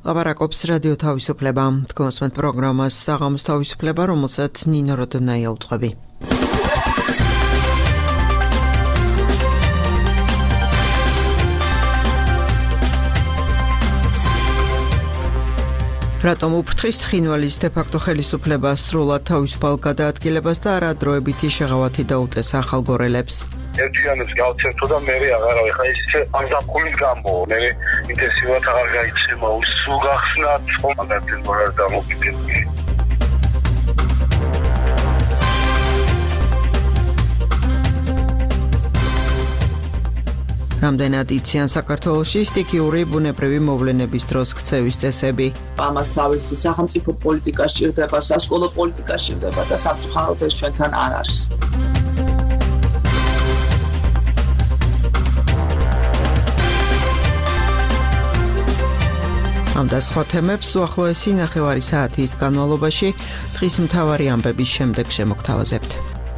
ლაპარაკობს რადიო თავისუფლება. თქვენსმენთ პროგრამას საღამოს თავისუფლება, რომელსაც ნინო როდონაია უწყობი. რატომ უფრთხის ცხინვალის დე-ფაქტო ხელისუფლებას სრულად თავისუფალ გადაადგილებას და არა დროებითი შეღავათი დაუწეს ახალგორელებს? ერთიანებს გავცერთო და მე აღარავე ხა ის ამ ზაფხულის გამო მე ინტენსიურად აღარ გაიცემა სულ გახსნა წონადად მორალ დამოკიდებული. რამდენად იციან საქართველოში სტიქიური ბუნებრივი მოვლენების დროს ქცევის წესები? ამას თავისი სახელმწიფო პოლიტიკა სჭირდება, სასკოლო პოლიტიკა სჭირდება და სამწუხაროდ ეს ჩვენთან არ არის. ამ და სხვა თემებს უახლოესი ნახევარი საათის განმავლობაში დღის მთავარი ამბების შემდეგ შემოგთავაზებთ.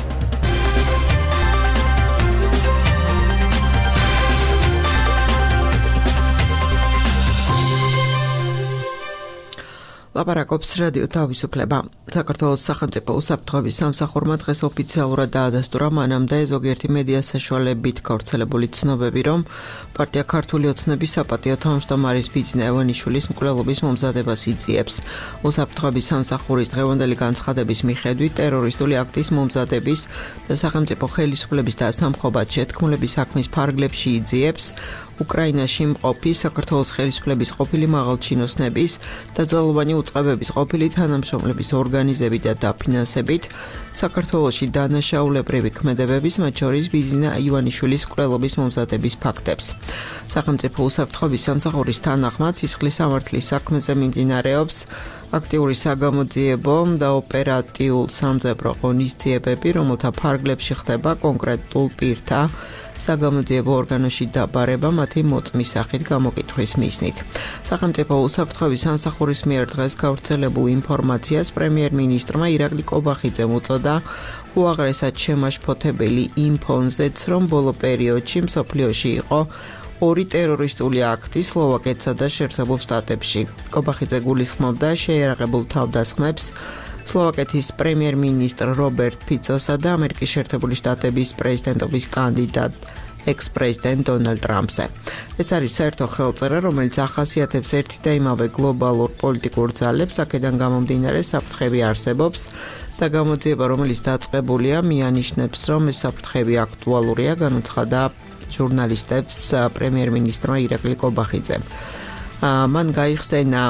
ლაპარაკობს რადიო თავისუფლება. საქართველოს სახელმწიფო უსაფრთხოების სამსახურმა დღეს ოფიციალურად დაადასტურა მანამდე ზოგიერთი მედია საშუალებით გავრცელებული ცნობები, რომ პარტია ქართული ოცნების საპატიო თავმჯდომარის ბიძინა ევანიშვილის მკვლელობის მომზადებას იძიებს. უსაფრთხოების სამსახურის დღევანდელი განცხადების მიხედვით ტერორისტული აქტის მომზადების და სახელმწიფო ხელისუფლების და სამხობად შეთქმულების საქმის ფარგლებში იძიებს უკრაინაში მყოფი საქართველოს ხელისუფლების ყოფილი მაღალჩინოსნების და ძალოვანი უწყებების ყოფილი თანამშრომლების ორგანიზებით და დაფინანსებით საქართველოში დანაშაულებრივი ქმედებების, მათ შორის ბიძინა ივანიშვილის მკვლელობის მომზადების ფაქტებს. სახელმწიფო უსაფრთხოების სამსახურის თანახმად სისხლის სამართლის საქმეზე მიმდინარეობს აქტიური საგამოძიებო და ოპერატიულ სამძებრო ღონისძიებები, რომელთა ფარგლებში ხდება კონკრეტულ პირთა საგამოძიებო ორგანოში დაბარება მათი მოწმის სახით გამოკითხვის მიზნით. სახელმწიფო უსაფრთხოების სამსახურის მიერ დღეს გავრცელებულ ინფორმაციას პრემიერ-მინისტრმა ირაკლი კობახიძემ უწოდა უაღრესად შემაშფოთებელი იმ ფონზეც, რომ ბოლო პერიოდში მსოფლიოში იყო ორი ტერორისტული აქტი სლოვაკეთსა და შეერთებულ შტატებში. კობახიძე გულისხმობდა შეიარაღებულ თავდასხმებს სლოვაკეთის პრემიერ-მინისტრ რობერტ ფიცოსა და ამერიკის შეერთებული შტატების პრეზიდენტობის კანდიდატ ექს-პრეზიდენტ დონალდ ტრამპზე. ეს არის საერთო ხელწერა, რომელიც ახასიათებს ერთი და იმავე გლობალურ პოლიტიკურ ძალებს, აქედან გამომდინარე საფრთხები არსებობს და გამოძიება, რომელიც დაწყებულია, მიანიშნებს, რომ ეს საფრთხები აქტუალურია, განუცხადა ჟურნალისტებს პრემიერ-მინისტრმა ირაკლი კობახიძემ. მან გაიხსენა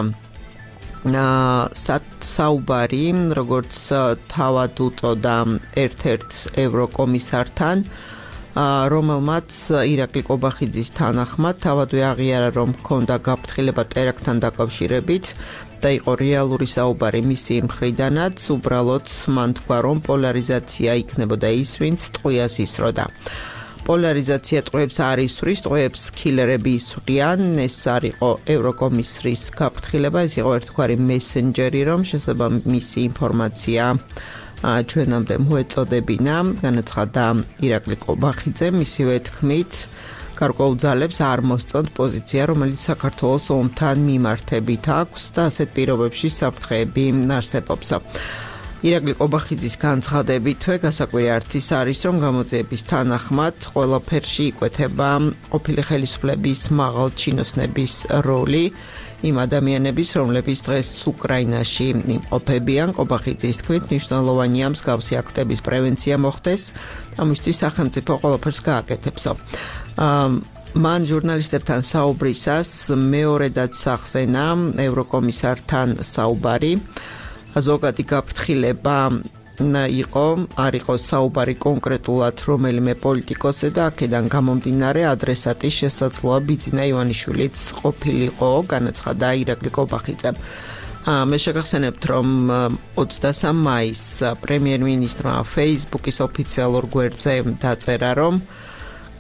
საუბარი, როგორც თავად უწოდა ერთ-ერთ ევროკომისართან, რომელმაც ირაკლი კობახიძის თანახმად თავადვე აღიარა, რომ ჰქონდა გაფრთხილება ტერაქტთან დაკავშირებით და იყო რეალური საუბარი მისი მხრიდანაც, უბრალოდ მან თქვა, რომ პოლარიზაცია იქნებოდა ის, ვინც ტყვიას ისროდა. პოლარიზაცია ტყვეებს არ ისვრის, ტყვეებს ქილერები ისვრიან, ეს არ იყო ევროკომისრის გაფრთხილება, ეს იყო ერთგვარი მესენჯერი, რომ შესაბამისი ინფორმაცია ჩვენამდე მოეწოდებინა, განაცხადა ირაკლი კობახიძე, მისივე თქმით, გარკვეულ ძალებს არ მოსწონთ პოზიცია, რომელიც საქართველოს ომთან მიმართებით აქვს და ასეთ პირობებში საფრთხეები არსებობს. ირაკლი კობახიძის განცხადებითვე გასაკვირი არც ის არის, რომ გამოძიების თანახმად ყველაფერში იკვეთება ყოფილი ხელისუფლების მაღალჩინოსნების როლი, იმ ადამიანების, რომლებიც დღეს უკრაინაში იმყოფებიან. კობახიძის თქმით, მნიშვნელოვანია მსგავსი აქტების პრევენცია მოხდეს, ამისთვის სახელმწიფო ყველაფერს გააკეთებსო. მან ჟურნალისტებთან საუბრისას მეორედაც სახსენა ევროკომისართან საუბარი. ზოგადი გაფრთხილება არ იყო საუბარი კონკრეტულად რომელიმე პოლიტიკოსზე და აქედან გამომდინარე ადრესატის შესაძლოა ბიძინა ივანიშვილიც ყოფილიყო, განაცხადა ირაკლი კობახიძემ. მე შეგახსენებთ, რომ 23 მაისს პრემიერ-მინისტრმა Facebook-ის ოფიციალურ გვერდზე დაწერა, რომ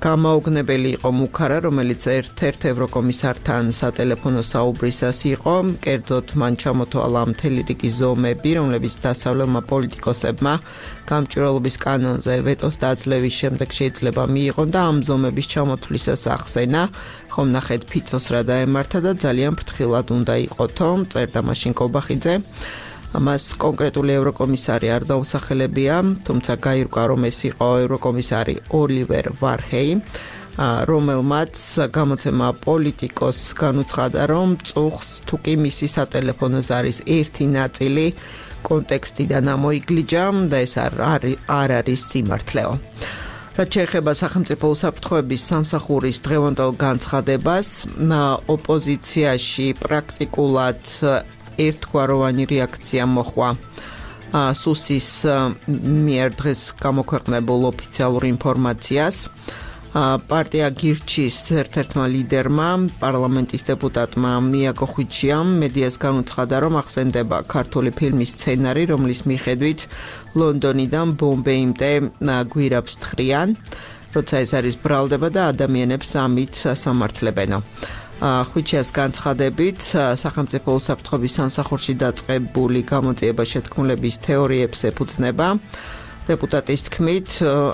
გამაოგნებელი იყო მუქარა, რომელიც ერთ-ერთ ევროკომისართან სატელეფონო საუბრისას იყო, კერძოდ მან ჩამოთვალა მთელი რიგი ზომები, რომლებიც დასავლელმა პოლიტიკოსებმა გამჭვირვალობის კანონზე ვეტოს დაძლევის შემდეგ შეიძლება მიიღონ და ამ ზომების ჩამოთვლისას ახსენა, ხომ ნახეთ ფიცოს რა დაემართა და ძალიან ფრთხილად უნდა იყოთო, წერდა მაშინ კობახიძე. მას კონკრეტული ევროკომისარი არ დაუსახელებია, თუმცა გაირკვა, რომ ეს იყო ევროკომისარი ოლივერ ვარჰეი, რომელმაც გამოცემა პოლიტიკოს განუცხადა, რომ წუხს თუ კი მისი სატელეფონო ზარის ერთი ნაწილი კონტექსტიდან ამოიგლიჯა და ეს არ არის სიმართლეო. რაც შეეხება სახელმწიფო უსაფრთხოების სამსახურის დღევანდელ განცხადებას, ოპოზიციაში პრაქტიკულად ერთგვაროვანი რეაქცია მოხვა სუსის მიერ დღეს გამოქვეყნებულ ოფიციალურ ინფორმაციას. პარტია გირჩის ერთ-ერთმა ლიდერმა, პარლამენტის დეპუტატმა ნიაკო ხვიჩიამ მედიას განუცხადა, რომ ახსენდება ქართული ფილმის სცენარი, რომლის მიხედვით ლონდონიდან ბომბეიმდე გვირაბს თხრიან, როცა ეს არის ბრალდება და ადამიანებს ამით სამართლებენო. ხვიჩიას განცხადებით, სახელმწიფო უსაფრთხოების სამსახურში დაწყებული გამოძიება შეთქმულების თეორიებს ეფუძნება. დეპუტატის თქმით,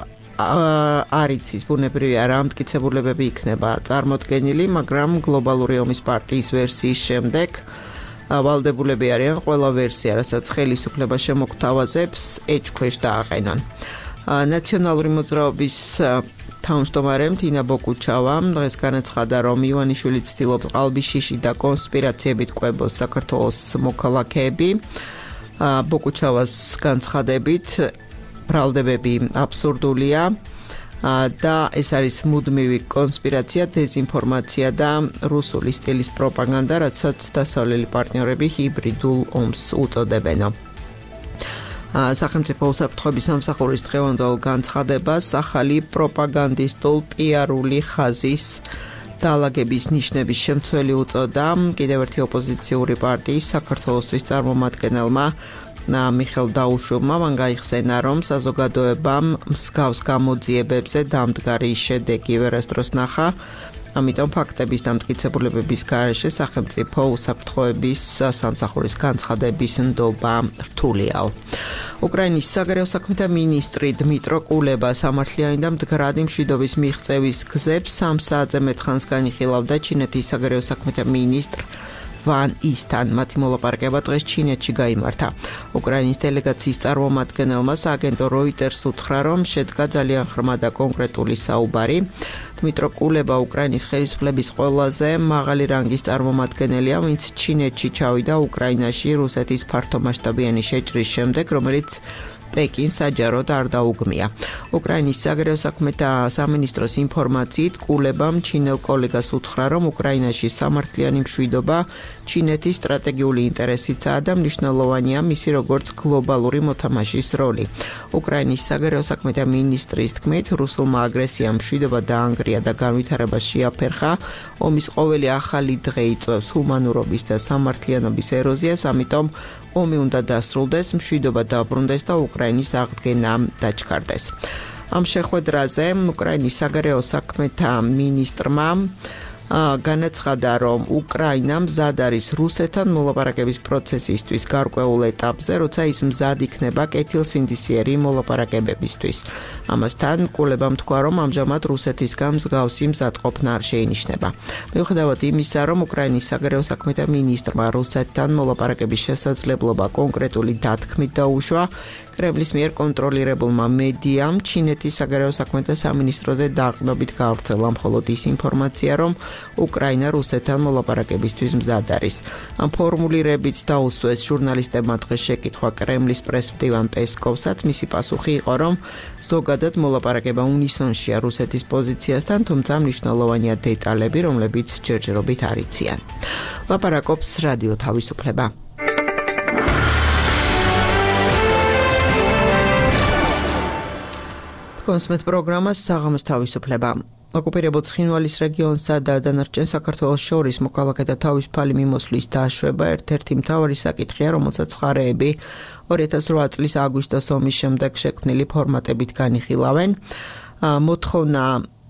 არ იცის ბუნებრივია რა ამტკიცებულებები იქნება წარმოდგენილი, მაგრამ გლობალური ომის პარტიის ვერსიის შემდეგ ვალდებულები არიან ყველა ვერსია, რასაც ხელისუფლება შემოგთავაზებს, ეჭქვეშ დააყენონ. ნაციონალური მოძრაობის თავმჯდომარემ თინა ბოკუჩავამ დღეს განაცხადა, რომ ივანიშვილი ცდილობს ყალბიშიში და კონსპირაციებით კვებოს საქართველოს მოქალაქეები. ბოკუჩავას განცხადებით, ბრალდებები აბსურდულია და ეს არის მუდმივი კონსპირაცია, დეზინფორმაცია და რუსული სტილის პროპაგანდა, რასაც დასავლელი პარტნიორები ჰიბრიდულ ომს უწოდებენ. სახელმწიფო უსაფრთხოების სამსახურის დღევანდელ განცხადებას ახალი პროპაგანდისტულ პიარული ხაზის დალაგების ნიშნების შემცველი უწოდა კიდევ ერთი ოპოზიციური პარტიის საქართველოსთვის წარმომადგენელმა მიხელ დაუშოვმა. მან გაიხსენა, რომ საზოგადოებამ მსგავს გამოძიებებზე დამდგარი შედეგი ვერასდროს ნახა, ამიტომ ფაქტების დამტკიცებულებების გარეშე სახელმწიფო უსაფრთხოების სამსახურის განცხადების ნდობა რთულიაო. უკრაინის საგარეო საქმეთა მინისტრი დმიტრო კულება სამართლიანი და მდგრადი მშვიდობის მიღწევის გზებს 3 საათზე მეტ ხანს განიხილავდა ჩინეთის საგარეო საქმეთა მინისტრ ვან ისთან. მათი მოლაპარაკება დღეს ჩინეთში გაიმართა. უკრაინის დელეგაციის წარმომადგენელმა სააგენტო როიტერს უთხრა, რომ შედგა ძალიან ღრმა და კონკრეტული საუბარი. დმიტრო კულება უკრაინის ხელისუფლების ყველაზე მაღალი რანგის წარმომადგენელია, ვინც ჩინეთში ჩავიდა უკრაინაში რუსეთის ფართომასშტაბიანი შეჭრის შემდეგ, რომელიც პეკინს საჯაროდ არ დაუგმია. უკრაინის საგარეო საქმეთა სამინისტროს ინფორმაციით, კულებამ ჩინელ კოლეგას უთხრა, რომ უკრაინაში სამართლიანი მშვიდობა ჩინეთის სტრატეგიული ინტერესიცაა და მნიშვნელოვანია მისი როგორც გლობალური მოთამაშის როლი. უკრაინის საგარეო საქმეთა მინისტრის თქმით, რუსულმა აგრესიამ მშვიდობა დაანგრია და განვითარება შეაფერხა. ომის ყოველი ახალი დღე იწვევს ჰუმანურობის და სამართლიანობის ეროზიას, ამიტომ ომი უნდა დასრულდეს, მშვიდობა დაბრუნდეს და უკრაინის აღდგენა დაჩქარდეს. ამ შეხვედრაზე უკრაინის საგარეო საქმეთა მინისტრმა განაცხადა, რომ უკრაინა მზად არის რუსეთთან მოლაპარაკების პროცესისთვის გარკვეულ ეტაპზე, როცა ის მზად იქნება კეთილსინდისიერი მოლაპარაკებებისთვის. ამასთან კულებამ თქვა, რომ ამჟამად რუსეთისგან მსგავსი მზადყოფნა არ შეინიშნება. მიუხედავად იმისა, რომ უკრაინის საგარეო საქმეთა მინისტრმა რუსეთთან მოლაპარაკების შესაძლებლობა კონკრეტული დათქმით დაუშვა, კრემლის მიერ კონტროლირებულმა მედიამ ჩინეთის საგარეო საქმეთა სამინისტროზე დაყრდნობით გავრცელა მხოლოდ ის ინფორმაცია, რომ უკრაინა რუსეთთან მოლაპარაკებისთვის მზად არის. ამ ფორმულირებით დაუსვეს ჟურნალისტებმა დღეს შეკითხვა კრემლის პრესმდივან პესკოვსაც. მისი პასუხი იყო, რომ ზოგადად მოლაპარაკება უნისონშია რუსეთის პოზიციასთან, თუმცა მნიშვნელოვანია დეტალები, რომლებიც ჯერჯერობით არ იციან. ლაპარაკობს რადიო თავისუფლება. კონსმეთ პროგრამას საღამოს თავისუფლება. ოკუპირებულ ცხინვალის რეგიონსა და დანარჩენ საქართველოს შორის მოქალაქეთა თავისუფალი მიმოსვლის დაშვება ერთ-ერთი მთავარი საკითხია, რომელსაც მხარეები 2008 წლის აგვისტოს ომის შემდეგ შექმნილი ფორმატებით განიხილავენ. მოთხოვნა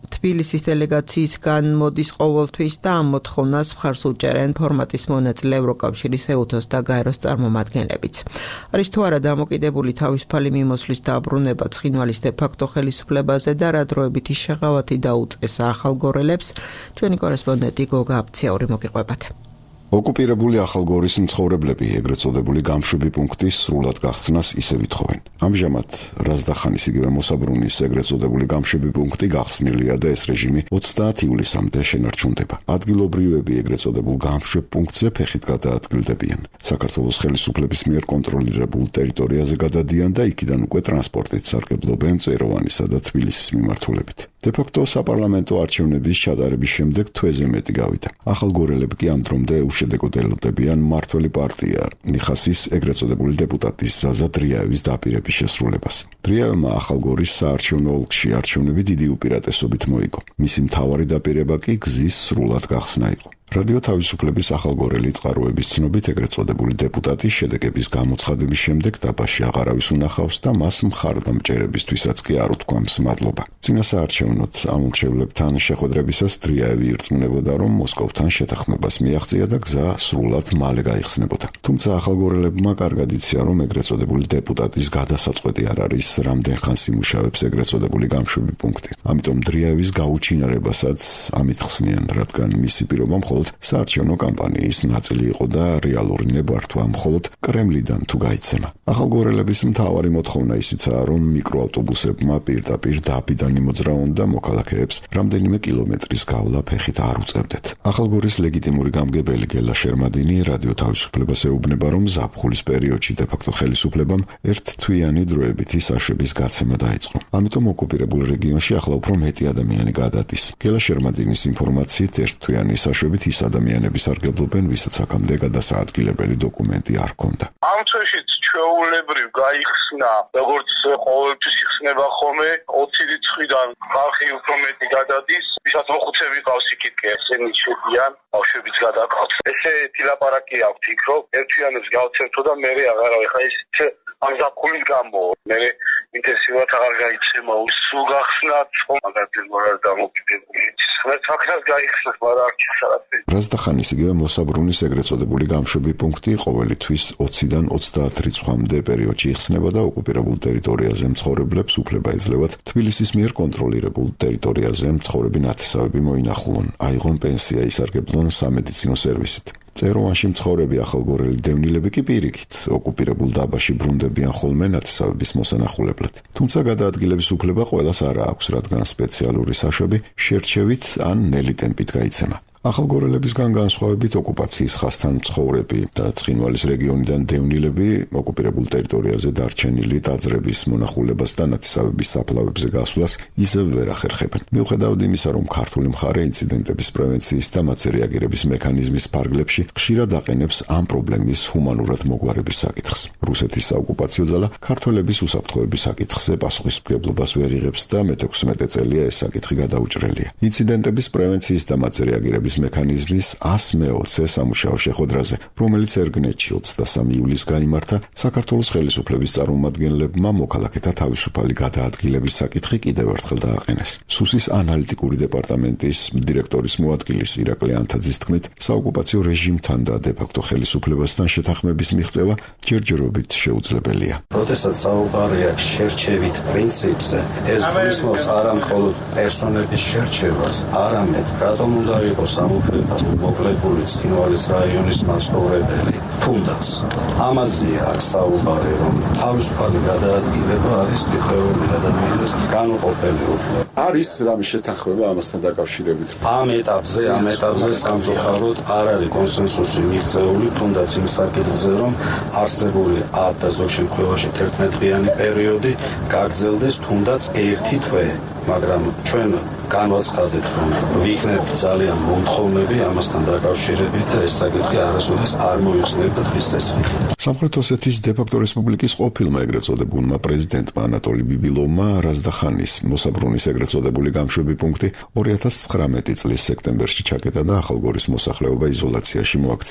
თბილისის დელეგაციისგან მოდის ყოველთვის და ამ მოთხოვნას მხარს უჭერენ ფორმატის მონაწილე ევროკავშირის EUTOS და გაეროს წარმომადგენლებიც. არის თუ არა დამოკიდებული თავისუფალი მიმოსვლის დაბრუნება ცხინვალის დე-ფაქტო ხელისუფლებაზე და რა დროებითი შეღავათი დაუწესა ახალგორელებს, ჩვენი კორესპონდენტი გოგა აფციაური მოგიყვებათ. ოკუპირებული ახალგორის მცხოვრებლები ეგრეთ წოდებული გამშვები პუნქტის სრულად გახსნას ისე ვითხოვენ. ამჟამად რაზდახანის იგივე მოსაბრუნის ეგრეთ წოდებული გამშვები პუნქტი გახსნილია და ეს რეჟიმი 30 ივლისამდე შენარჩუნდება. ადგილობრივები ეგრეთ წოდებულ გამშვებ პუნქტზე ფეხით გადაადგილდებიან. საქართველოს ხელისუფლების მიერ კონტროლირებულ ტერიტორიაზე გადადიან და იქიდან უკვე ტრანსპორტით სარგებლობენ მწვეროვანისა და თბილისის მიმართულებით. დე-ფაქტო საპარლამენტო არჩევნების ჩატარების შემდეგ თვეზე მეტი გავიდა. ახალგორელები კი ამ დრომდე უშედეგოდ ელოდებიან მმართველი პარტია ნიხასის ეგრეთ წოდებული დეპუტატის ზაზა დრიაევის დაპირების შესრულებას. დრიაევმა ახალგორის საარჩევნო ოლქში არჩევნები დიდი უპირატესობით მოიგო. მისი მთავარი დაპირება კი გზის სრულად გახსნა იყო. რადიო თავისუფლების ახალგორელი წყაროების ცნობით ეგრეთ წოდებული დეპუტატი შედეგების გამოცხადების შემდეგ დაბაში აღარავის უნახავს და მას მხარდამჭერებისთვისაც კი არ უთქვამს მადლობა. წინასაარჩევნოთ ამომრჩევლებთან შეხვედრებისას დრიაევი ირწმუნებოდა, რომ მოსკოვთან შეთანხმებას მიაღწია და გზა სრულად მალე გაიხსნებოდა. თუმცა ახალგორელებმა კარგად იციან, რომ ეგრეთ წოდებული დეპუტატის გადასაწყვეტი არ არის რამდენ ხანს იმუშავებს ეგრეთ წოდებული გამშვები პუნქტი. ამიტომ დრიაევის გაუჩინარებასაც ამით ხსნიან, რადგან მისი პირობა საარჩევნო კამპანიის ნაწილი იყო და რეალური ნებართვა მხოლოდ კრემლიდან თუ გაიცემა. ახალგორელების მთავარი მოთხოვნა ისიცაა, რომ მიკროავტობუსებმა პირდაპირ დაბიდან იმოძრაონ და მოქალაქეებს რამდენიმე კილომეტრის გავლა ფეხით არ უწევდეთ. ახალგორის ლეგიტიმური გამგებელი გელა შერმადინი რადიო თავისუფლებას ეუბნება, რომ ზაფხულის პერიოდში დე-ფაქტო ხელისუფლებამ ერთთვიანი დროებითი საშვების გაცემა დაიწყო. ამიტომ ოკუპირებულ რეგიონში ახლა უფრო მეტი ადამიანი გადადის. გელა შერმადინის ინფორმაციით ერთთვიანი საშვებით ის ადამიანები სარგებლობენ, ვისაც აქამდე გადასაადგილებელი დოკუმენტი არ ჰქონდა. ამ თვეშიც ჩვეულებრივ გაიხსნა, როგორც ყოველთვის იხსნება ხოლმე 20 რიცხვიდან ხალხი უფრო მეტი გადადის, ვისაც მოხუცები ყავს იქით კი ესენი შედიან, ბავშვებიც გადაყავთ. ესეთი ლაპარაკი აქვთ იქ, რომ ერთიანებს გავცერთო და მე აღარავე ხა ის ამ ზაფხულის გამო მე ინტენსიურად აღარ გაიცემა სულ გახსნათ მაგალითად მორალ დამოკიდებული ხმეთ ფაქტად გაიხსნათ მაგრამ არ ჩასარაფი. რაზდახანის იგივე მოსაბრუნის ეგრეთ წოდებული გამშვები პუნქტი ყოველი თვის 20-დან 30 რიცხვამდე პერიოდში იხსნება და ოკუპირებულ ტერიტორიაზე მცხოვრებლებს უფლება ეძლევათ თბილისის მიერ კონტროლირებულ ტერიტორიაზე მცხოვრები ნათესავები მოინახულონ, აიღონ პენსია, ისარგებლონ სამედიცინო სერვისით. წეროვანში მცხოვრები ახალგორელი დევნილები კი პირიქით ოკუპირებულ დაბაში ბრუნდებიან ხოლმე ნათესავების მოსანახულებლად. თუმცა გადაადგილების უფლება ყველას არ აქვს, რადგან სპეციალური საშვები შერჩევით ან ნელი ტემპით გაიცემა. ახალგორელებისგან განსხვავებით ოკუპაციის ხაზთან მცხოვრები და ცხინვალის რეგიონიდან დევნილები ოკუპირებულ ტერიტორიაზე დარჩენილი ტაძრების მონახულებას და ნათესავების საფლავებზე გასვლას ისევ ვერ ახერხებენ. მიუხედავად იმისა, რომ ქართული მხარე ინციდენტების პრევენციის და მათზე რეაგირების მექანიზმის ფარგლებში ხშირად აყენებს ამ პრობლემის ჰუმანურად მოგვარების საკითხს. რუსეთის საოკუპაციო ძალა ქართველების უსაფრთხოების საკითხზე პასუხისმგებლობას ვერ იღებს და მე-16 წელია ეს საკითხი გადაუჭრელია. ინციდენტების პრევენციის და მათზე რეაგირების მექანიზმის 120-ე სამუშაო შეხვედრაზე, რომელიც ერგნეთში 23 ივლისს გაიმართა, საქართველოს ხელისუფლების წარმომადგენლებმა მოქალაქეთა თავისუფალი გადაადგილების საკითხი კიდევ ერთხელ დააყენეს. სუსის ანალიტიკური დეპარტამენტის დირექტორის მოადგილის ირაკლი ანთაძის თქმით, საოკუპაციო რეჟიმთან და დე-ფაქტო ხელისუფლებასთან შეთანხმების მიღწევა ჯერჯერობით შეუძლებელია. როდესაც საუბარია შერჩევით პრინციპზე, ეს გულისხმობს არა მხოლოდ პერსონების შერჩევას, არამედ რატომ უნდა იყოს ამუფლებას მოკლებული ცხინვალის რაიონის მაცხოვრებელი. თუნდაც ამაზეა საუბარი, რომ თავისუფალი გადაადგილება არის თითოეული ადამიანის განუყოფელი უფლება. არის რამე შეთანხმება ამასთან დაკავშირებით? ამ ეტაპზე სამწუხაროდ არ არის კონსენსუსი მიღწეული, თუნდაც იმ საკითხზე, რომ არსებული 10 და ზოგ შემთხვევაში 11-დღიანი პერიოდი გაგრძელდეს თუნდაც 1 თვე. მაგრამ ჩვენ განვაცხადეთ, რომ ვიქნებ ძალიან მომთხოვნები ამასთან დაკავშირებით და ეს საკითხი არასოდეს არ მოიხსნებოდა დღის წესრიგით. სამხრეთ ოსეთის დე-ფაქტო რესპუბლიკის ყოფილმა ეგრეთ წოდებულმა პრეზიდენტმა ანატოლი ბიბილოვმა რაზდახანის მოსაბრუნის ეგრეთ წოდებული გამშვები პუნქტი 2019 წლის სექტემბერში ჩაკეტა და ახალგორის მოსახლეობა იზოლაციაში მოაქცია.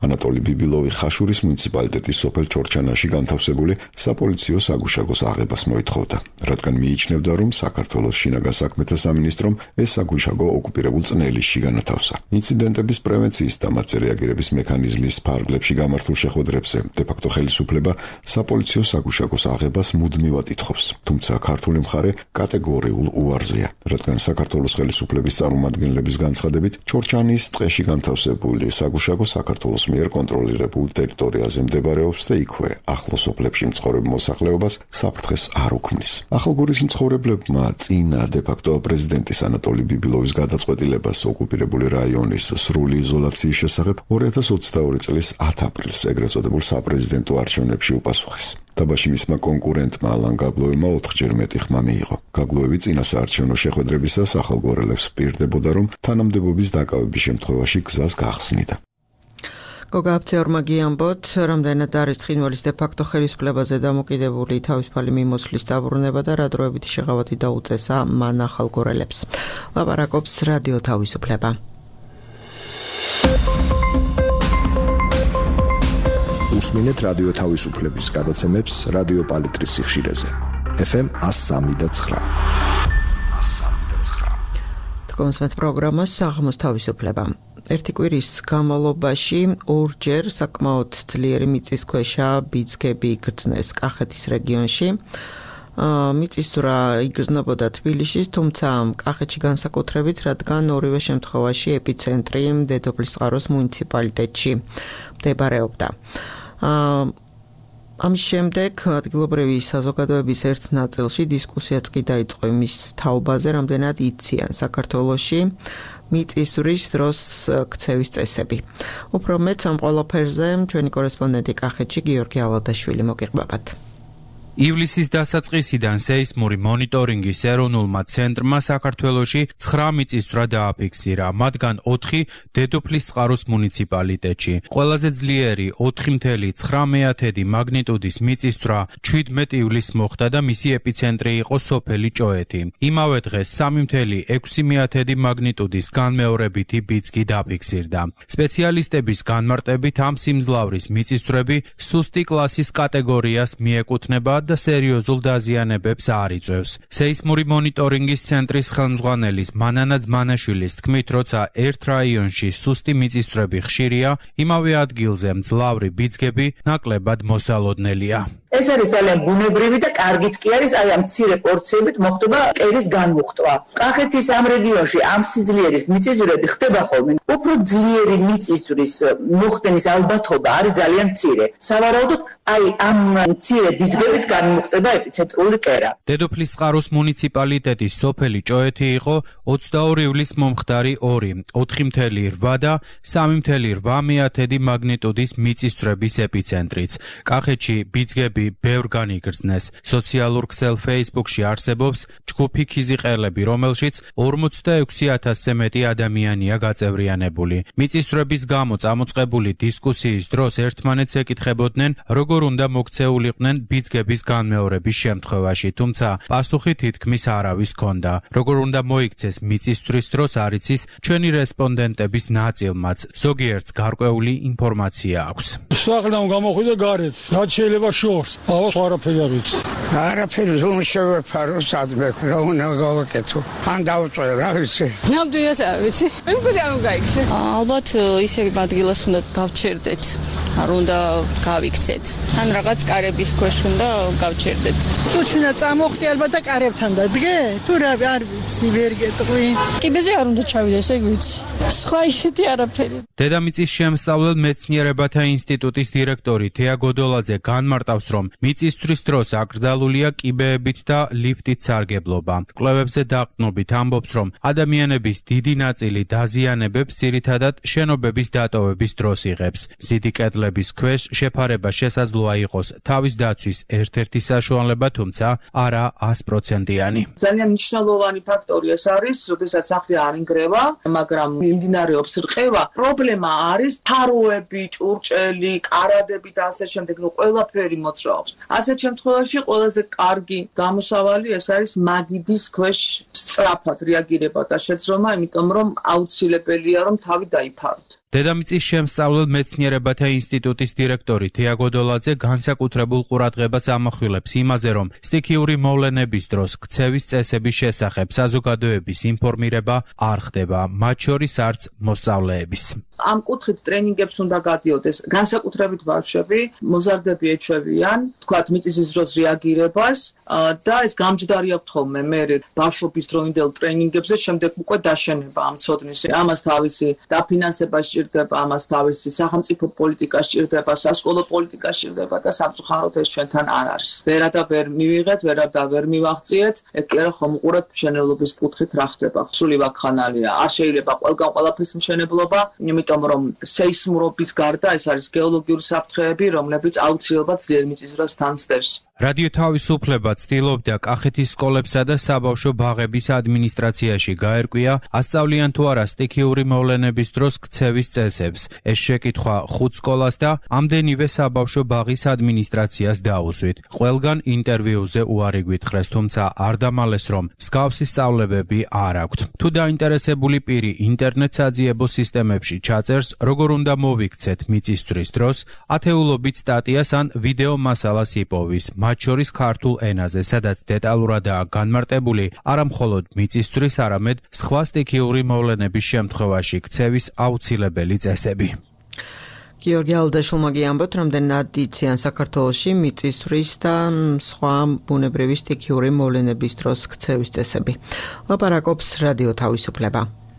ანატოლი ბიბილოვი ხაშურის მუნიციპალიტეტის სოფელ ჩორჩანაში განთავსებული საპოლიციო საგუშაგოს აღებას მოითხოვდა, რადგან მიიჩნევდა, რომ საქართველოს შინაგან საქმეთა სამინისტრომ ეს საგუშაგო ოკუპირებულ წნელისში განათავსა. ინციდენტების პრევენციის და მათზე რეაგირების მექანიზმის ფარგლებში გამართულ შეხვედრებზე დე-ფაქტო ხელისუფლება საპოლიციო საგუშაგოს აღებას მუდმივად ითხოვს, თუმცა ქართული მხარე კატეგორიულ უარზეა, რადგან საქართველოს ხელისუფლების წარმომადგენლების განცხადებით ჩორჩანის ტყეში განთავსებული საგუშაგო საქართველოს მიერ კონტროლირებულ ტერიტორიაზე მდებარეობს და იქვე ახლო სოფლებში მცხოვრებ მოსახლეობას საფრთხეს არ უქმნის. ახალგორის მცხოვრებლებმა წინა დე-ფაქტო პრეზიდენტის ანატოლი ბიბილოვის გადაწყვეტილებას ოკუპირებული რაიონის სრული იზოლაციის შესახებ 2022 წლის 10 აპრილს ეგრეთ წოდებულ საპრეზიდენტო არჩევნებში უპასუხეს. დაბაში მისმა კონკურენტმა ალან გაგლოევმა 4-ჯერ მეტი ხმა მიიღო. გაგლოევი წინა საარჩევნო შეხვედრებისას ახალგორელებს პირდებოდა, რომ თანამდებობის დაკავების შემთხვევაში გზას გახსნიდა. გოგა აფცეორმა გიამბოთ, რამდენად არის ცხინვალის დე-ფაქტო ხელისუფლებაზე დამოკიდებული თავისუფალი მიმოსვლის დაბრუნება და რა დროებითი შეღავათი დაუწესა მან ახალგორელებს. ლაპარაკობს რადიო თავისუფლება. უსმინეთ რადიო თავისუფლების გადაცემებს რადიო პალიტრის სიხშირეზე. FM 103.9. თქვენს პროგრამას საღამოს თავისუფლება. ერთი კვირის განმავლობაში ორჯერ საკმაოდ ძლიერი მიწისქვეშა ბიძგები იგრძნეს კახეთის რეგიონში. მიწისძვრა იგრძნობოდა თბილისში, თუმცა კახეთში განსაკუთრებით, რადგან ორივე შემთხვევაში ეპიცენტრი დედოფლისწყაროს მუნიციპალიტეტში მდებარეობდა. ამის შემდეგ ადგილობრივი საზოგადოების ერთ ნაწილში დისკუსიაც კი დაიწყო იმის თაობაზე, რამდენად იციან საქართველოში მიწისძვრის დროს ქცევის წესები. უფრო მეტ ამ ყველაფერზე ჩვენი კორესპონდენტი კახეთში გიორგი ალადაშვილი მოგიყვებათ. ივლისის დასაწყისიდან სეისმური მონიტორინგის ეროვნულმა ცენტრმა საქართველოში 9 მიწისძვრა დააფიქსირა, მათგან 4 დედოფლისწყაროს მუნიციპალიტეტში. ყველაზე ძლიერი 4.9 მაგნიტუდის მიწისძვრა 17 ივლისს მოხდა და მისი ეპიცენტრი იყო სოფელი ჭოეთი. იმავე დღეს 3.6 მაგნიტუდის განმეორებითი ბიძგი დაფიქსირდა. სპეციალისტების განმარტებით ამ სიმძლავრის მიწისძვრები სუსტი კლასის კატეგორიას მიეკუთვნება და სერიოზულ დაზიანებებს არ იწვევს. სეისმური მონიტორინგის ცენტრის ხელმძღვანელის მანანა ძმანაშვილის თქმით, როცა ერთ რაიონში სუსტი მიწისძვრები ხშირია, იმავე ადგილზე მძლავრი ბიძგები ნაკლებად მოსალოდნელია. ეს არის ძალიან ბუნებრივი და კარგიც კი არის, აი ამ მცირე პორციებით მოხდება კერის განმუხტვა. კახეთის ამ რეგიონში ამ სიძლიერის მიწისძვრები ხდება ხოლმე. უფრო ძლიერი მიწისძვრის მოხდენის ალბათობა არის ძალიან მცირე. სავარაუდოდ აი ამ მცირე ბიძგებით განმუხტება ეპიცენტრული კერა. დედოფლისწყაროს მუნიციპალიტეტის სოფელი ჭოეთი იყო 22 ივლისს მომხდარი 2, 4.8 და 3.8 მაგნიტუდის მიწისძვრების ეპიცენტრიც. კახეთში ბიძგები ბევრგან იგრძნეს. სოციალურ ქსელ Facebook-ში არსებობს ჯგუფი ქიზიყელები, რომელშიც 46,000-ზე მეტი ადამიანია გაწევრიანებული. მიწისძვრების გამო წამოწყებული დისკუსიის დროს ერთმანეთს ეკითხებოდნენ, როგორ უნდა მოქცეულიყვნენ ბიძგების განმეორების შემთხვევაში, თუმცა პასუხი თითქმის არავის ჰქონდა. როგორ უნდა მოიქცეს მიწისძვრის დროს არ იცის ჩვენი რესპონდენტების ნაწილმაც. ზოგიერთს გარკვეული ინფორმაცია აქვს. სახლიდან გამოხვიდა გარეთ, რაც შეიძლება შორს. აუს არაფერი არ ვიცი. არაფერი რომ შევეფარო სადმე რა უნდა გავაკეთო. ან დავწერ რა ვიცი. ნამდვილად არ ვიცი. მეგონა რომ გაიქცე. ალბათ ისე ადგილას უნდა გავჩერდეთ. არ უნდა გავიქცეთ. ან რაღაც კარების ქვეშ უნდა გავჩერდეთ. წუჩუნა წამოხდი ალბათ და კარებთან დადგე? თუ რა არ ვიცი, ვერ გეტყვი. კიბეზე არ უნდა ჩავიდეს, ეგ ვიცი. სხვა ისეთი არაფერი. დედამიწის შემსწავლელ მეცნიერებათა ინსტიტუტის დირექტორი თეა გოდოლაძე განმარტავს, რომ მიწისძვრის დროს აკრძალულია კიბეებით და ლიფტით სარგებლობა. კვლევებზე დაყრდნობით ამბობს, რომ ადამიანების დიდი ნაწილი დაზიანებებს ძირითადად შენობების დატოვების დროს იღებს. მზიდი კედლების ქვეშ შეფარება შესაძლოა იყოს თავის დაცვის ერთ-ერთი საშუალება, თუმცა არა 100%-იანი. ძალიან მნიშვნელოვანი ფაქტორი ეს არის, როდესაც სახლი არ ინგრევა, მაგრამ მიმდინარეობს რყევა. პრობლემა არის თაროები, ჭურჭელი, კარადები და ასე შემდეგ, ნუ ყველაფერი მოძრაობს. ასეთ შემთხვევაში ყველაზე კარგი გამოსავალი ეს არის მაგიდის ქვეშ სწრაფად რეაგირება და შეძრომა, იმიტომ რომ აუცილებელია რომ თავი დაიფაროთ. დედამიწის შემსწავლელ მეცნიერებათა ინსტიტუტის დირექტორი თეა გოდოლაძე განსაკუთრებულ ყურადღებას ამახვილებს იმაზე, რომ სტიქიური მოვლენების დროს ქცევის წესების შესახებ საზოგადოების ინფორმირება არ ხდება, მათ შორის არც მოსწავლეების. ამ კუთხით ტრენინგებს უნდა გადიოდეს განსაკუთრებით ბავშვები, მოზარდები ეჩვევიან, თქვათ მიწისძვრის დროს რეაგირებას და ეს გამჯდარი აქვთ ხოლმე მე ბავშვობის დროინდელ ტრენინგებზე შემდეგ უკვე დაშენება ამ ცოდნის. ამას თავისი დაფინანსება სჭირდება, ამას თავისი სახელმწიფო პოლიტიკა სჭირდება, სასკოლო პოლიტიკა სჭირდება და სამწუხაროდ ეს ჩვენთან არ არის. ვერადა ვერ მივიღეთ, ვერადა ვერ მივაღწიეთ, ეგ კი არა ხომ უყურებთ მშენებლობის კუთხით რა ხდება. სული ვაქხანალია. არ შეიძლება ყველგან ყველაფრის მშენებლობა, იმიტომ რომ სეისმურობის გარდა ეს არის გეოლოგიური საფრთხეები, რომლებიც აუცილებლად ძლიერ მიწისძვრას თან სდევს. რადიო თავისუფლება ცდილობდა კახეთის სკოლებსა და საბავშვო ბაღების ადმინისტრაციაში გაერკვია, ასწავლიან თუ არა სტიქიური მოვლენების დროს ქცევის წესებს. ეს შეკითხვა 5 სკოლას და ამდენივე საბავშვო ბაღის ადმინისტრაციას დაუსვით. ყველგან ინტერვიუზე უარი გვითხრეს, თუმცა არ დამალეს, რომ მსგავსი სწავლებები არ აქვთ. თუ დაინტერესებული პირი ინტერნეტ საძიებო სისტემებში ჩაწერს, როგორ უნდა მოვიქცეთ მიწისძვრის დროს, ათეულობით სტატიას ან ვიდეო მასალას იპოვის. მათ შორის ქართულ ენაზე, სადაც დეტალურადაა განმარტებული არა მხოლოდ მიწისძვრის, არამედ სხვა სტიქიური მოვლენების შემთხვევაში ქცევის აუცილებელი წესები. გიორგი ალდაშულმა გიამბოთ, რამდენად იციან საქართველოში მიწისძვრის და სხვა ბუნებრივი სტიქიური მოვლენების დროს ქცევის წესები. ლაპარაკობს რადიო თავისუფლება.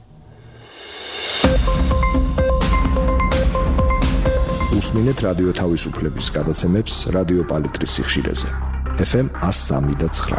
უსმინეთ რადიო თავისუფლების გადაცემებს რადიო პალიტრის სიხშირეზე. FM 103.9.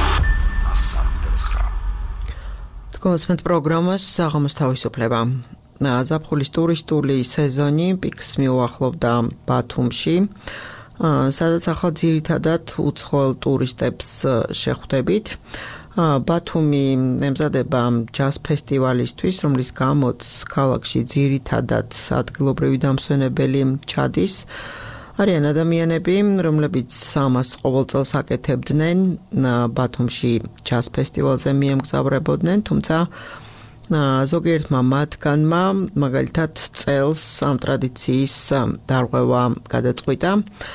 თქვენს პროგრამას საღამოს თავისუფლება. ზაფხულის ტურისტული სეზონი პიკს მიუახლოვდა ბათუმში, სადაც ახლა ძირითადად უცხოელ ტურისტებს შეხვდებით. ბათუმი ემზადება ჯაზ ფესტივალისთვის, რომლის გამოც ქალაქში ძირითადად ადგილობრივი დამსვენებელი ჩადის. არიან ადამიანები, რომლებიც ამას ყოველ წელს აკეთებდნენ, ბათუმში ჯაზ ფესტივალზე მიემგზავრებოდნენ, თუმცა ზოგიერთმა მათგანმა მაგალითად წელს ამ ტრადიციის დარღვევა გადაწყვიტა.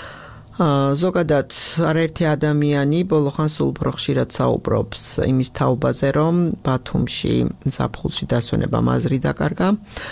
ზოგადად არაერთი ადამიანი ბოლო ხანს უფრო ხშირად საუბრობს იმის თაობაზე, რომ ბათუმში ზაფხულში დასვენება მაზრი დაკარგა.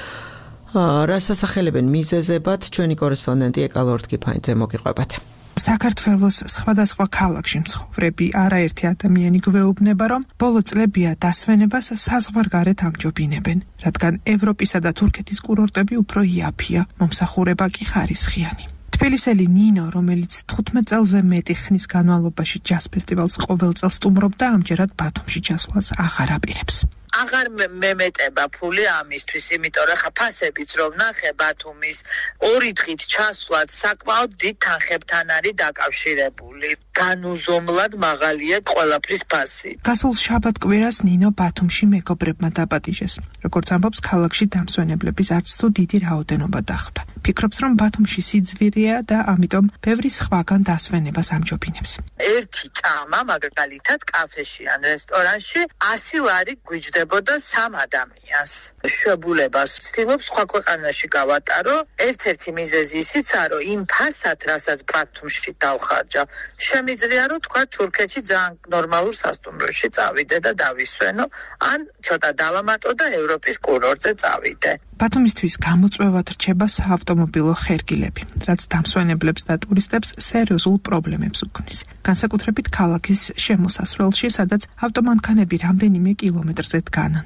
რას ასახელებენ მიზეზებად, ჩვენი კორესპონდენტი ეკალორთ კიფაინძე მოგიყვებათ. საქართველოს სხვადასხვა ქალაქში მცხოვრები არაერთი ადამიანი გვეუბნება, რომ ბოლო წლებია დასვენებას საზღვარგარეთ ამჯობინებენ, რადგან ევროპისა და თურქეთის კურორტები უფრო იაფია, მომსახურება კი ხარისხიანი. თბილისელი ნინო, რომელიც 15 წელზე მეტი ხნის განმავლობაში ჯაზ ფესტივალს ყოველ წელს სტუმრობდა, ამჯერად ბათუმში ჩასვლას აღარ აპირებს. აღარ მემეტება ფული ამისთვის, იმიტომ რომ ხა ფასებიც რომ ნახე ბათუმის 2 დღით ჩასვლად საკმაოდ დიდ თანხებთან არის დაკავშირებული. განუზომლად მაღალია ყველაფრის ფასი. გასულ შაბათ-კვირას ნინო ბათუმში მეგობრებმა დაპატიჟეს. როგორც ამბობს, ქალაქში დამსვენებლების არც თუ დიდი რაოდენობა დახვდა. ფიქრობს, რომ ბათუმში სიძვირეა და ამიტომ ბევრი სხვაგან დასვენებას ამჯობინებს. ერთი ჭამა მაგალითად კაფეში ან რესტორანში 100 ლარი გვიჯდებოდა 3 ადამიანს. შვებულებას ვცდილობ სხვა ქვეყანაში გავატარო. ერთ-ერთი მიზეზი ისიცა, რომ იმ ფასად, რასაც ბათუმში დავხარჯა, შემიძლია რომ თქვა თურქეთში ძალიან ნორმალურ სასტუმროში წავიდე და დავისვენო, ან ცოტა დავამატო და ევროპის კურორტზე წავიდე. ბათუმისთვის გამოწვევად რჩება საავტომობილო ხერგილები, რაც დამსვენებლებს და ტურისტებს სერიოზულ პრობლემებს უქმნის. განსაკუთრებით ქალაქის შემოსასვლელში, სადაც ავტომანქანები რამდენიმე კილომეტრზე დგანან.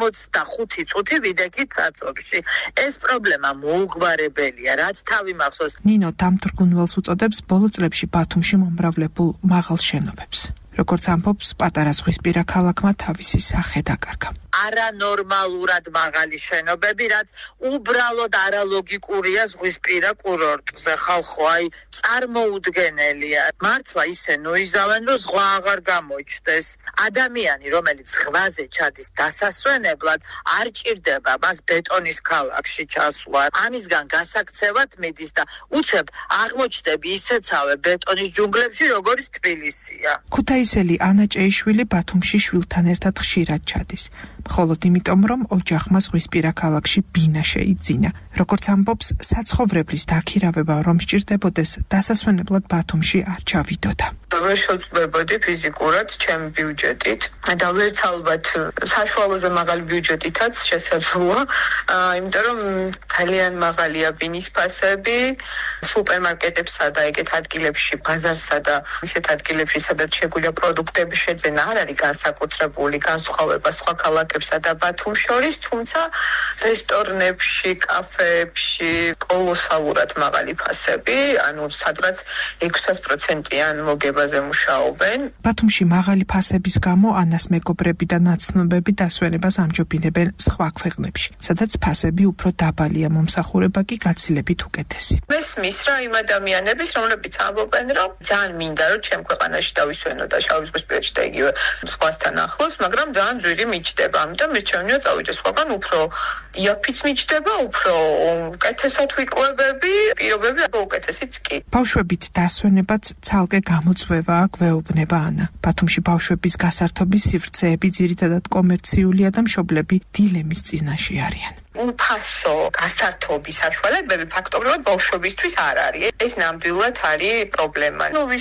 45 წუთი ვიდექით საწოლში. ეს პრობლემა მოუგვარებელია, რაც თავი მახსოვს. ნინო დამთრგუნველს უწოდებს ბოლო წლებში ბათუმში მომრავლებულ მაღალ შენობებს. როგორც ამბობს, პატარა ზღვისპირა ქალაქმა თავისი სახე დაკარგა. არანორმალურად მაღალი შენობები, რაც უბრალოდ არალოგიკურია ზღვისპირა კურორტზე. ხალხო, აი, წარმოუდგენელია. მართლა ისე ნოიზავენ, რომ ზღვა აღარ გამოჩნდეს. ადამიანი, რომელიც ზღვაზე ჩადის დასასვენებლად, არ ჭირდება მას ბეტონის ქალაქში ჩასვლა. ამისგან გასაქცევად მიდის და უცებ აღმოჩნდები ისეცავე ბეტონის ჯუნგლებში, როგორც თბილისია. ქუთაისელი ანა ჭეიშვილი ბათუმში შვილთან ერთად ხშირად ჩადის. მხოლოდ იმიტომ, რომ ოჯახმა ზღვისპირა ქალაქში ბინა შეიძინა. როგორც ამბობს, საცხოვრებლის დაქირავება რომ სჭირდებოდეს, დასასვენებლად ბათუმში არ ჩავიდოდა. ვერ შევწლებოდი ფიზიკურად ჩემი ბიუჯეტით და ვერც ალბათ საშუალოზე მაღალი ბიუჯეტითაც შესაძლოა, იმიტომ რომ ძალიან მაღალია ბინის ფასები, სუპერმარკეტებსა და ეგეთ ადგილებში, ბაზარსა და ისეთ ადგილებში, სადაც შეგვიძლია პროდუქტების შეძენა არ არის განსაკუთრებული განსხვავება სხვა ქალაქებსა და ბათუმს შორის, თუმცა რესტორნებში, კაფეებში კოლოსალურად მაღალი ფასები, ანუ სადღაც 600%-იან მოგებაზე მუშაობენ. ბათუმში მაღალი ფასების გამო ანას მეგობრები და ნაცნობები დასვენებას ამჯობინებენ სხვა ქვეყნებში, სადაც ფასები უფრო დაბალია, მომსახურება კი გაცილებით უკეთესი. მესმის რა იმ ადამიანების, რომლებიც ამბობენ, რომ ძალიან მინდა რომ ჩემ ქვეყანაში დავისვენო და შავიზღვისპირეთში და იგივე სხვასთან ახლოს, მაგრამ ძალიან ძვირი მიჩდება, ამიტომ მირჩევნია წავიდე სხვაგან უფრო იაფიც მიჩდება, უფრო უკეთესად ვიკვებები, პირობები უკეთესიც კი. ბავშვებით დასვენებაც ცალკე გამოწვევაა, გვეუბნება ანა. ბათუმში ბავშვების გასართობის სივრცეები ძირითადად კომერციულია და მშობლები დილემის წინაშე არიან. უფასო გასართობის საშუალებები ფაქტობრივად ბავშვებისთვის არ არის. ეს ნამდვილად არის პრობლემა.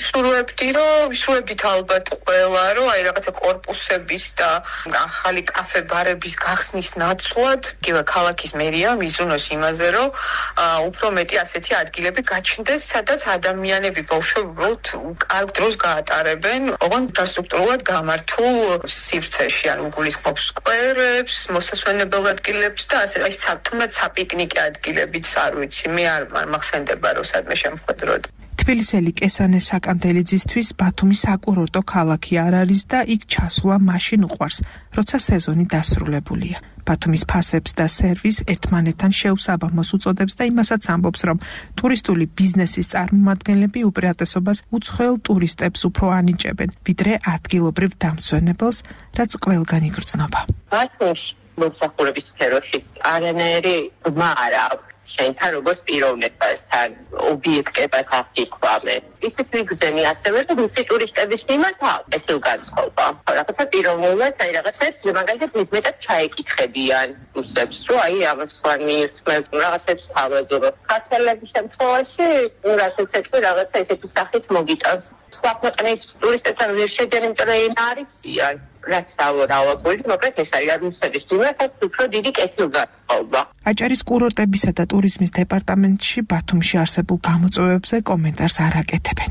ვისურვებდით ალბათ ყველა, რომ აი რაღაცა კორპუსების და ახალი კაფე-ბარების გახსნის ნაცვლად, იგივე ქალაქის მერია მიზუნოს იმაზე, რომ უფრო მეტი ასეთი ადგილები გაჩნდეს, სადაც ადამიანები ბავშვები უბრალოდ კარგ დროს გაატარებენ, ოღონდ ინფრასტრუქტურულად გამართულ სივრცეში, ანუ გულისხმობს სკვერებს, მოსასვენებელ ადგილებს და ასე აი თუნდაც საპიკნიკე ადგილებიც არ ვიცი, მე არ მახსენდება რომ სადმე შემხვედროდი. თბილისელი კესანე საკანდელიძისთვის ბათუმი საკურორტო ქალაქი არ არის და იქ ჩასვლა მაშინ უყვარს, როცა სეზონი დასრულებულია. ბათუმის ფასებს და სერვისს ერთმანეთთან შეუსაბამოს უწოდებს და იმასაც ამბობს, რომ ტურისტული ბიზნესის წარმომადგენლები უპირატესობას უცხოელ ტურისტებს უფრო ანიჭებენ, ვიდრე ადგილობრივ დამსვენებელს, რაც ყველგან იგრძნობა. ბათუმში მომსახურების სფეროშიც არანაირი ბმა არ აქვს. შენთან როგორც პიროვნებასთან ობიექტებად აღიქვამენ. ისეთ ვიგზენი ასევე და მისი ტურისტების მიმართ კეთილგანწყობა. რაღაცა პიროვნულად, აი რაღაცებს მაგალითად მეტად ჩაეკითხებიან რუსებს, რომ აი ამას სხვა მიირთმევთ, რაღაცებს თავაზობ. ქართველების შემთხვევაში, რასაც ეთქვი, რაღაცა ისეთი სახით მოგიტანს. სხვა ქვეყნის ტურისტებთან ვერ შედიან, იმიტომ რომ ენა არ იციან. რაც დავაკვირდი, მოკლედ ეს არის რუსების მიმართ უფრო დიდი კეთილგანწყობა. აჭარის კურორტებისა და ტურიზმის დეპარტამენტში ბათუმში არსებულ გამოწვევებზე კომენტარს არ აკეთებენ.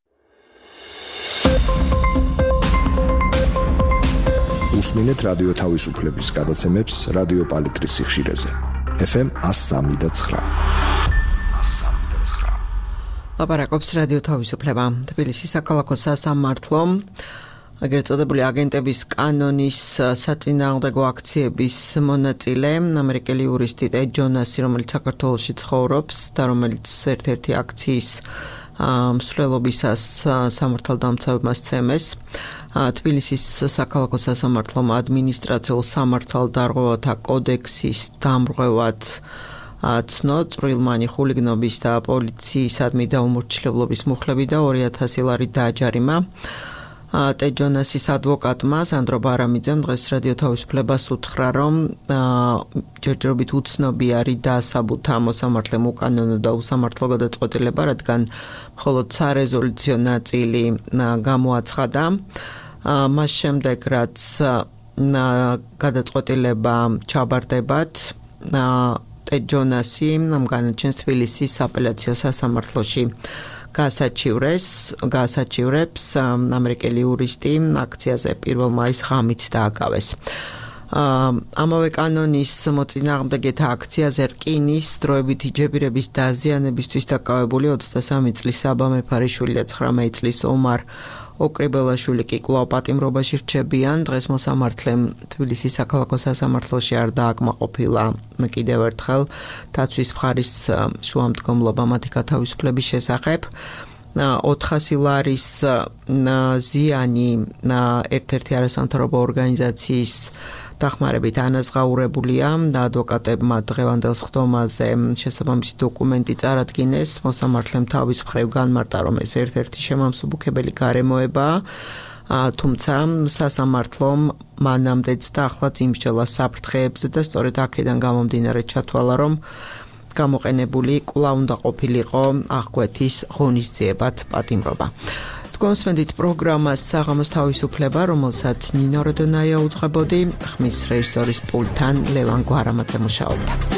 უსმინეთ რადიო თავისუფლების გადაცემებს რადიო პალიტრის სიხშირეზე. FM 103.9. ლაპარაკობს რადიო თავისუფლება. თბილისის საქალაქო სასამართლო ეგრეთ წოდებული აგენტების კანონის საწინააღმდეგო აქციების მონაწილე ამერიკელი იურისტი ტედ ჯონასი, რომელიც საქართველოში ცხოვრობს და რომელიც ერთ-ერთი აქციის მსვლელობისას სამართალდამცავებმა სცემეს, თბილისის საქალაქო სასამართლომ ადმინისტრაციულ სამართალდარღვევათა კოდექსის დამრღვევად ცნო წვრილმანი ხულიგნობის და პოლიციისადმი დაუმორჩილებლობის მუხლები და 2000 ლარი დააჯარიმა. ტედ ჯონასის ადვოკატმა სანდრო ბარამიძემ დღეს რადიო თავისუფლებას უთხრა, რომ ჯერჯერობით უცნობი არის დაასაბუთა მოსამართლემ უკანონო და უსამართლო გადაწყვეტილება, რადგან მხოლოდ სარეზოლუციო ნაწილი გამოაცხადა. მას შემდეგ, რაც გადაწყვეტილება ჩაბარდებათ, ტედ ჯონასი განაჩენს თბილისის აპელაციო სასამართლოში. გაასაჩივრებს ამერიკელი იურისტი აქციაზე 1 მაისს ღამით დააკავეს. ამავე კანონის მოწინააღმდეგეთა აქციაზე რკინის დროებითი ჯებირების დაზიანებისთვის დაკავებული 23 წლის საბა მეფარიშვილი და 19 წლის ომარ ოკრიბელაშვილი კი კვლავ პატიმრობაში რჩებიან. დღეს მოსამართლემ თბილისის საქალაქო სასამართლოში არ დააკმაყოფილა კიდევ ერთხელ დაცვის მხარის შუამდგომლობა მათი გათავისუფლების შესახებ. 400 ლარის ზიანი ერთ-ერთი არასამთავრობო ორგანიზაციის დახმარებით ანაზღაურებულია და ადვოკატებმა დღევანდელ სხდომაზე შესაბამისი დოკუმენტი წარადგინეს. მოსამართლემ თავის მხრივ განმარტა, რომ ეს ერთ-ერთი შემამსუბუქებელი გარემოებაა, თუმცა სასამართლომ მანამდეც და ახლაც იმსჯელა საფრთხეებზე და სწორედ აქედან გამომდინარე ჩათვალა, რომ გამოყენებული კვლავ უნდა ყოფილიყო აღკვეთის ღონისძიებად პატიმრობა. თქვენსმენდით პროგრამას საღამოს თავისუფლება, რომელსაც ნინო როდონაია უძღვებოდი, ხმის რეჟისორის პულტთან ლევან გვარამაძე მუშაობდა.